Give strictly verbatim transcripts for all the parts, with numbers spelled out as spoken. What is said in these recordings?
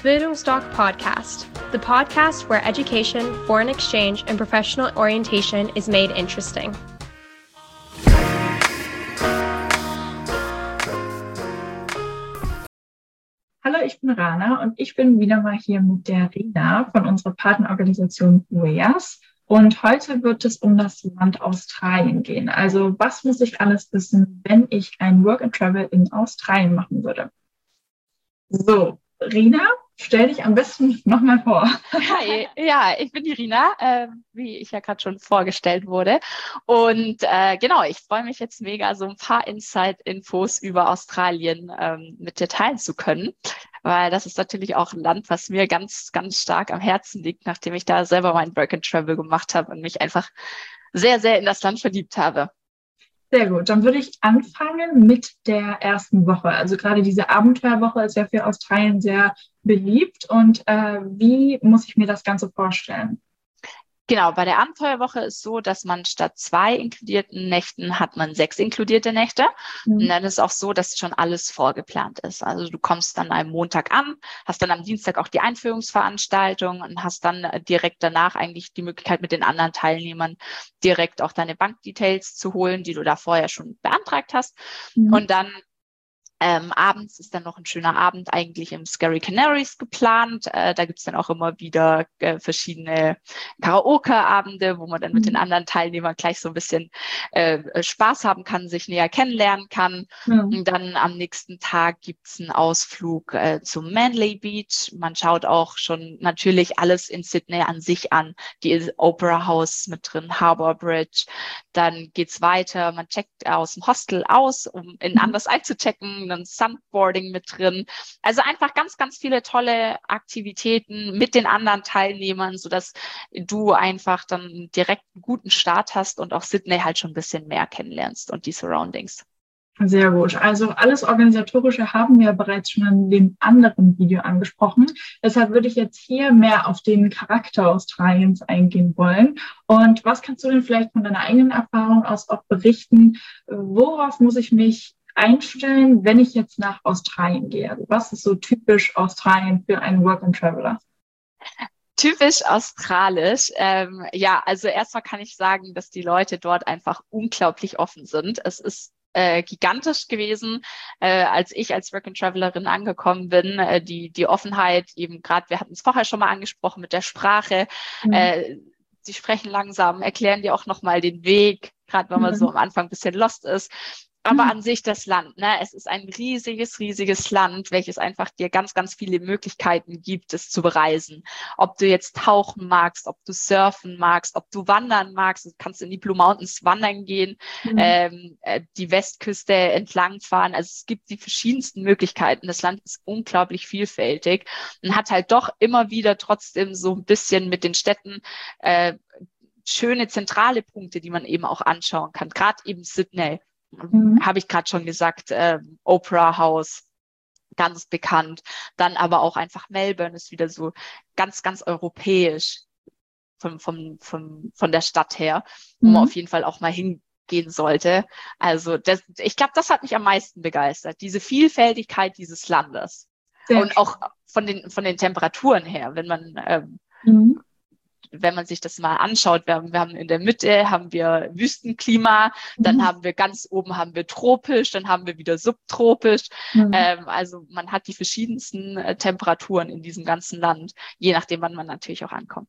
Bildungsdoc Podcast, the podcast where education, foreign exchange, and professional orientation is made interesting. Hallo, ich bin Rana und ich bin wieder mal hier mit der Rina von unserer Partnerorganisation U E A S. Und heute wird es um das Land Australien gehen. Also was muss ich alles wissen, wenn ich ein Work and Travel in Australien machen würde? So, Rina, stell dich am besten nochmal vor. Hi, ja, ich bin die Rina, äh, wie ich ja gerade schon vorgestellt wurde. Und äh, genau, ich freue mich jetzt mega, so ein paar Insight-Infos über Australien ähm, mit dir teilen zu können, weil das ist natürlich auch ein Land, was mir ganz, ganz stark am Herzen liegt, nachdem ich da selber mein Work and Travel gemacht habe und mich einfach sehr, sehr in das Land verliebt habe. Sehr gut, dann würde ich anfangen mit der ersten Woche. Also gerade diese Abenteuerwoche ist ja für Australien sehr beliebt. Und äh, wie muss ich mir das Ganze vorstellen? Genau, bei der Abenteuerwoche ist so, dass man statt zwei inkludierten Nächten hat man sechs inkludierte Nächte. Mhm. Und dann ist auch so, dass schon alles vorgeplant ist. Also du kommst dann am Montag an, hast dann am Dienstag auch die Einführungsveranstaltung und hast dann direkt danach eigentlich die Möglichkeit, mit den anderen Teilnehmern direkt auch deine Bankdetails zu holen, die du da vorher schon beantragt hast. Mhm. Und dann Ähm, abends ist dann noch ein schöner Abend eigentlich im Scary Canaries geplant. Äh, da gibt's dann auch immer wieder äh, verschiedene Karaoke-Abende, wo man dann mit mhm. den anderen Teilnehmern gleich so ein bisschen äh, Spaß haben kann, sich näher kennenlernen kann. Mhm. Und dann am nächsten Tag gibt's einen Ausflug äh, zum Manly Beach. Man schaut auch schon natürlich alles in Sydney an sich an. Die Opera House mit drin, Harbour Bridge. Dann geht's weiter. Man checkt aus dem Hostel aus, um in anders einzuchecken. Dann Sunboarding mit drin. Also einfach ganz, ganz viele tolle Aktivitäten mit den anderen Teilnehmern, sodass du einfach dann direkt einen guten Start hast und auch Sydney halt schon ein bisschen mehr kennenlernst und die Surroundings. Sehr gut. Also alles Organisatorische haben wir bereits schon in dem anderen Video angesprochen. Deshalb würde ich jetzt hier mehr auf den Charakter Australiens eingehen wollen. Und was kannst du denn vielleicht von deiner eigenen Erfahrung aus auch berichten? Worauf muss ich mich einstellen, wenn ich jetzt nach Australien gehe? Was ist so typisch Australien für einen Work and Traveler? Typisch australisch. Ähm, ja, also erstmal kann ich sagen, dass die Leute dort einfach unglaublich offen sind. Es ist äh, gigantisch gewesen, äh, als ich als Work and Travelerin angekommen bin. Äh, die die Offenheit, eben gerade, wir hatten es vorher schon mal angesprochen mit der Sprache. Mhm. Äh, sie sprechen langsam, erklären dir auch nochmal den Weg, gerade wenn man mhm. so am Anfang ein bisschen lost ist. Aber an sich das Land, ne? Es ist ein riesiges, riesiges Land, welches einfach dir ganz, ganz viele Möglichkeiten gibt, es zu bereisen. Ob du jetzt tauchen magst, ob du surfen magst, ob du wandern magst, du kannst in die Blue Mountains wandern gehen, mhm. ähm, äh, die Westküste entlangfahren. Also es gibt die verschiedensten Möglichkeiten. Das Land ist unglaublich vielfältig und hat halt doch immer wieder trotzdem so ein bisschen mit den Städten äh, schöne zentrale Punkte, die man eben auch anschauen kann. Gerade eben Sydney. Mhm. Habe ich gerade schon gesagt, äh, Opera House, ganz bekannt. Dann aber auch einfach Melbourne ist wieder so ganz, ganz europäisch vom, vom, vom, von der Stadt her, wo mhm. man auf jeden Fall auch mal hingehen sollte. Also das, ich glaube, das hat mich am meisten begeistert, diese Vielfältigkeit dieses Landes. Sehr Und schön. Auch von den, von den Temperaturen her, wenn man ähm, mhm. wenn man sich das mal anschaut, wir haben, wir haben in der Mitte haben wir Wüstenklima, dann mhm. haben wir ganz oben haben wir tropisch, dann haben wir wieder subtropisch. Mhm. Ähm, also man hat die verschiedensten äh, Temperaturen in diesem ganzen Land, je nachdem, wann man natürlich auch ankommt.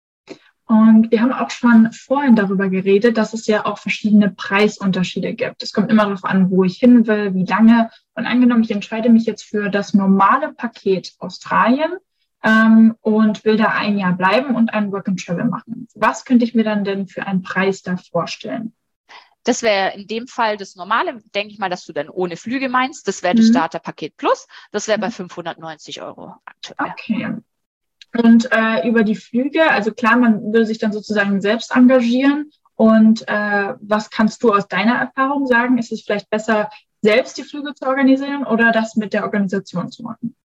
Und wir haben auch schon vorhin darüber geredet, dass es ja auch verschiedene Preisunterschiede gibt. Es kommt immer darauf an, wo ich hin will, wie lange. Und angenommen, ich entscheide mich jetzt für das normale Paket Australien, Ähm, und will da ein Jahr bleiben und einen Work and Travel machen. Was könnte ich mir dann denn für einen Preis da vorstellen? Das wäre in dem Fall das Normale, denke ich mal, dass du dann ohne Flüge meinst. Das wäre das mhm. Starterpaket Plus. Das wäre bei fünfhundertneunzig Euro aktuell. Okay. Und äh, über die Flüge, also klar, man will sich dann sozusagen selbst engagieren. Und äh, was kannst du aus deiner Erfahrung sagen? Ist es vielleicht besser, selbst die Flüge zu organisieren oder das mit der Organisation zu machen?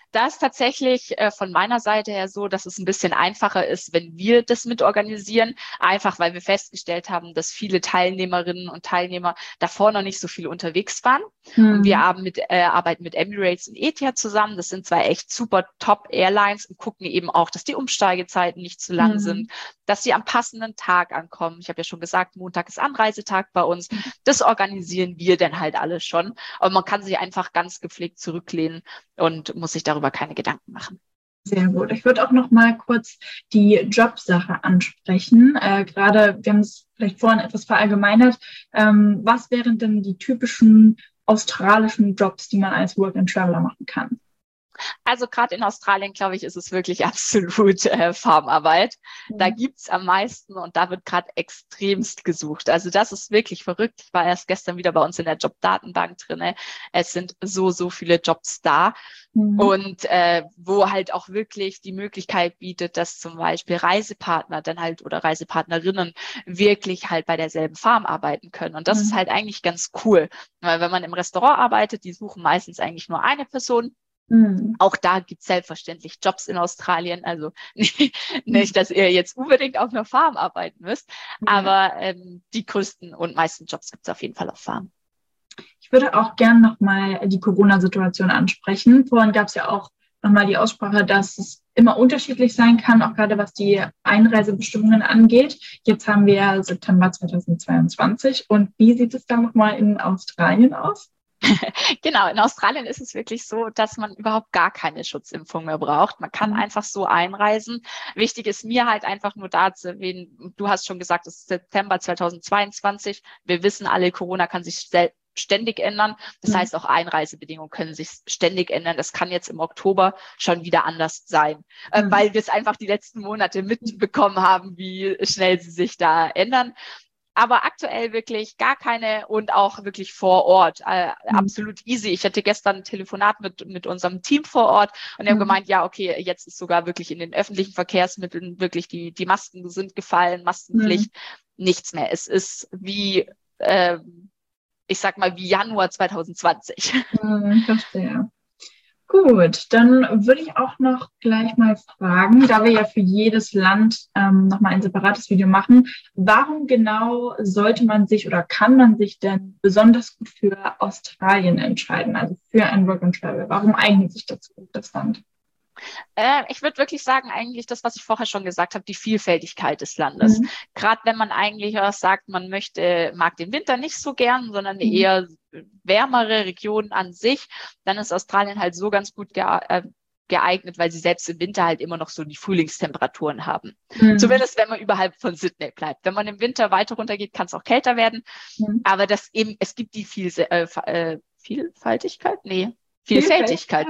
Da ist tatsächlich äh, von meiner Seite her so, dass es ein bisschen einfacher ist, wenn wir das mitorganisieren. Einfach, weil wir festgestellt haben, dass viele Teilnehmerinnen und Teilnehmer davor noch nicht so viel unterwegs waren. Mhm. Und wir arbeiten mit, äh, arbeiten mit Emirates und Etihad zusammen. Das sind zwei echt super Top-Airlines und gucken eben auch, dass die Umsteigezeiten nicht zu lang mhm. sind, dass sie am passenden Tag ankommen. Ich habe ja schon gesagt, Montag ist Anreisetag bei uns. Das organisieren wir dann halt alles schon. Aber man kann sich einfach ganz gepflegt zurücklehnen und muss sich darüber keine Gedanken machen. Sehr gut. Ich würde auch noch mal kurz die Jobsache ansprechen. Äh, gerade, wir haben es vielleicht vorhin etwas verallgemeinert. Ähm, was wären denn die typischen australischen Jobs, die man als Work-and-Traveler machen kann? Also gerade in Australien, glaube ich, ist es wirklich absolut äh, Farmarbeit. Mhm. Da gibt's am meisten und da wird gerade extremst gesucht. Also das ist wirklich verrückt. Ich war erst gestern wieder bei uns in der Jobdatenbank drinne. Es sind so, so viele Jobs da. Mhm. Und äh, wo halt auch wirklich die Möglichkeit bietet, dass zum Beispiel Reisepartner dann halt oder Reisepartnerinnen wirklich halt bei derselben Farm arbeiten können. Und das mhm. ist halt eigentlich ganz cool. Weil wenn man im Restaurant arbeitet, die suchen meistens eigentlich nur eine Person. Mhm. Auch da gibt es selbstverständlich Jobs in Australien. Also nicht, nicht, dass ihr jetzt unbedingt auf einer Farm arbeiten müsst, mhm. aber ähm, die größten und meisten Jobs gibt es auf jeden Fall auf Farm. Ich würde auch gern nochmal die Corona-Situation ansprechen. Vorhin gab es ja auch nochmal die Aussprache, dass es immer unterschiedlich sein kann, auch gerade was die Einreisebestimmungen angeht. Jetzt haben wir September zweitausendzweiundzwanzig. Und wie sieht es da nochmal in Australien aus? Genau, in Australien ist es wirklich so, dass man überhaupt gar keine Schutzimpfung mehr braucht. Man kann mhm. einfach so einreisen. Wichtig ist mir halt einfach nur da zu erwähnen, du hast schon gesagt, es ist September zweitausendzweiundzwanzig. Wir wissen alle, Corona kann sich ständig ändern. Das mhm. heißt, auch Einreisebedingungen können sich ständig ändern. Das kann jetzt im Oktober schon wieder anders sein, mhm. äh, weil wir es einfach die letzten Monate mitbekommen haben, wie schnell sie sich da ändern. Aber aktuell wirklich gar keine und auch wirklich vor Ort. Äh, mhm. Absolut easy. Ich hatte gestern ein Telefonat mit, mit unserem Team vor Ort und die mhm. haben gemeint, ja, okay, jetzt ist sogar wirklich in den öffentlichen Verkehrsmitteln wirklich die, die Masken sind gefallen, Maskenpflicht, mhm. nichts mehr. Es ist wie, äh, ich sag mal, wie Januar zweitausendzwanzig. Mhm, verstehe. Gut, dann würde ich auch noch gleich mal fragen, da wir ja für jedes Land ähm, nochmal ein separates Video machen, warum genau sollte man sich oder kann man sich denn besonders gut für Australien entscheiden, also für ein Work and Travel? Warum eignet sich dazu das Land? Äh, ich würde wirklich sagen, eigentlich das, was ich vorher schon gesagt habe, die Vielfältigkeit des Landes. Mhm. Gerade wenn man eigentlich auch sagt, man möchte, mag den Winter nicht so gern, sondern mhm. eher wärmere Regionen an sich, dann ist Australien halt so ganz gut geeignet, weil sie selbst im Winter halt immer noch so die Frühlingstemperaturen haben. Mhm. Zumindest, wenn man überhalb von Sydney bleibt. Wenn man im Winter weiter runter geht, kann es auch kälter werden. Mhm. Aber das eben, es gibt die Viel, äh, Vielfaltigkeit? Nee, Vielfältigkeit.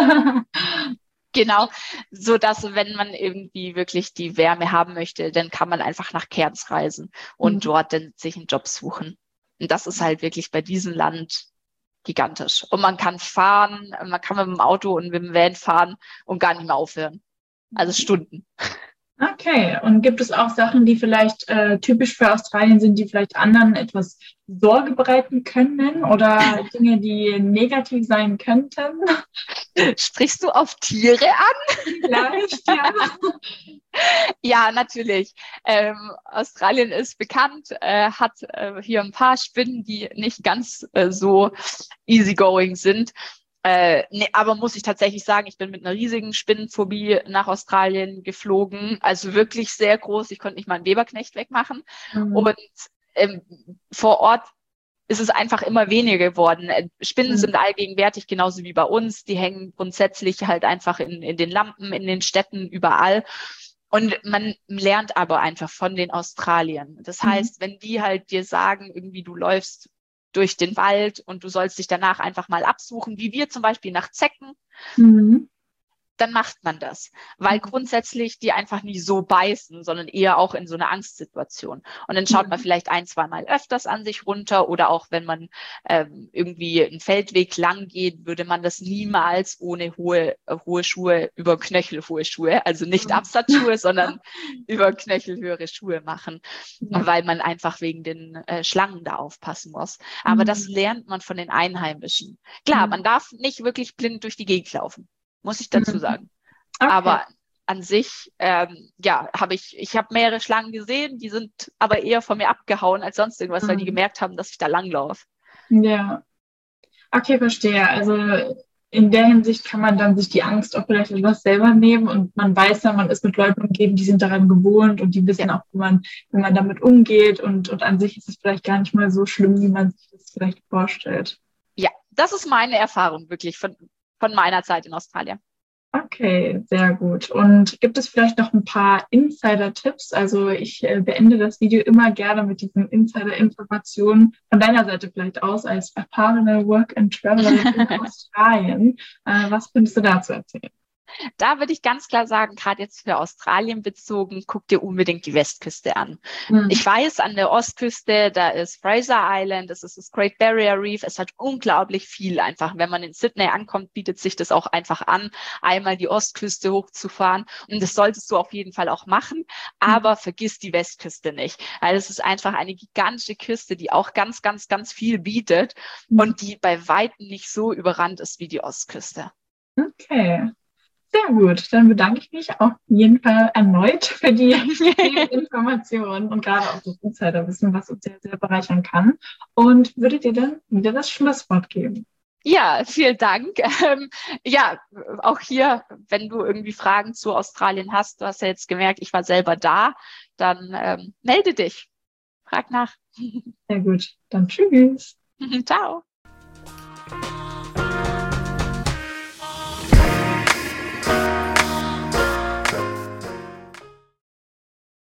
Genau, so dass wenn man irgendwie wirklich die Wärme haben möchte, dann kann man einfach nach Cairns reisen und mhm. dort dann sich einen Job suchen. Und das ist halt wirklich bei diesem Land gigantisch. Und man kann fahren, man kann mit dem Auto und mit dem Van fahren und gar nicht mehr aufhören. Also Stunden. Okay, und gibt es auch Sachen, die vielleicht äh, typisch für Australien sind, die vielleicht anderen etwas Sorge bereiten können oder Dinge, die negativ sein könnten? Sprichst du auf Tiere an? Vielleicht, ja. Ja, natürlich. Ähm, Australien ist bekannt, äh, hat äh, hier ein paar Spinnen, die nicht ganz äh, so easygoing sind. Äh, nee, aber muss ich tatsächlich sagen, ich bin mit einer riesigen Spinnenphobie nach Australien geflogen. Also wirklich sehr groß. Ich konnte nicht mal einen Weberknecht wegmachen. Mhm. Und ähm, vor Ort ist es einfach immer weniger geworden. Spinnen mhm. sind allgegenwärtig, genauso wie bei uns. Die hängen grundsätzlich halt einfach in, in den Lampen, in den Städten, überall. Und man lernt aber einfach von den Australiern. Das mhm. heißt, wenn die halt dir sagen, irgendwie du läufst durch den Wald und du sollst dich danach einfach mal absuchen, wie wir zum Beispiel nach Zecken, mhm. dann macht man das. Weil grundsätzlich die einfach nie so beißen, sondern eher auch in so einer Angstsituation. Und dann schaut mhm. man vielleicht ein, zwei Mal öfters an sich runter oder auch wenn man ähm, irgendwie einen Feldweg lang geht, würde man das niemals ohne hohe, äh, hohe Schuhe, über knöchelhohe Schuhe, also nicht mhm. Absatzschuhe, sondern über knöchelhöhere Schuhe machen, ja. weil man einfach wegen den äh, Schlangen da aufpassen muss. Aber mhm. das lernt man von den Einheimischen. Klar, mhm. man darf nicht wirklich blind durch die Gegend laufen. muss ich dazu sagen. Okay. Aber an sich, ähm, ja, habe ich, ich habe mehrere Schlangen gesehen, die sind aber eher von mir abgehauen als sonst irgendwas, mhm. weil die gemerkt haben, dass ich da langlaufe. Ja. Okay, verstehe. Also in der Hinsicht kann man dann sich die Angst auch vielleicht etwas selber nehmen und man weiß dann, man ist mit Leuten umgeben, die sind daran gewohnt und die wissen ja auch, wie man, wie man damit umgeht und, und an sich ist es vielleicht gar nicht mal so schlimm, wie man sich das vielleicht vorstellt. Ja, das ist meine Erfahrung wirklich von, von meiner Zeit in Australien. Okay, sehr gut. Und gibt es vielleicht noch ein paar Insider-Tipps? Also ich äh, beende das Video immer gerne mit diesen Insider-Informationen von deiner Seite vielleicht aus, als erfahrene Work-and-Traveler in Australien. Äh, was könntest du dazu erzählen? Da würde ich ganz klar sagen, gerade jetzt für Australien bezogen, guck dir unbedingt die Westküste an. Mhm. Ich weiß, an der Ostküste, da ist Fraser Island, das ist das Great Barrier Reef. Es hat unglaublich viel einfach. Wenn man in Sydney ankommt, bietet sich das auch einfach an, einmal die Ostküste hochzufahren. Und das solltest du auf jeden Fall auch machen. Aber mhm. vergiss die Westküste nicht. Also es ist einfach eine gigantische Küste, die auch ganz, ganz, ganz viel bietet mhm. und die bei Weitem nicht so überrannt ist wie die Ostküste. Okay. Sehr gut, dann bedanke ich mich auf jeden Fall erneut für die Informationen und gerade auch das Insiderwissen, was uns sehr, sehr bereichern kann. Und würde dir dann wieder das Schlusswort geben? Ja, vielen Dank. Ähm, ja, auch hier, wenn du irgendwie Fragen zu Australien hast, du hast ja jetzt gemerkt, ich war selber da, dann ähm, melde dich. Frag nach. Sehr gut, dann tschüss. Ciao.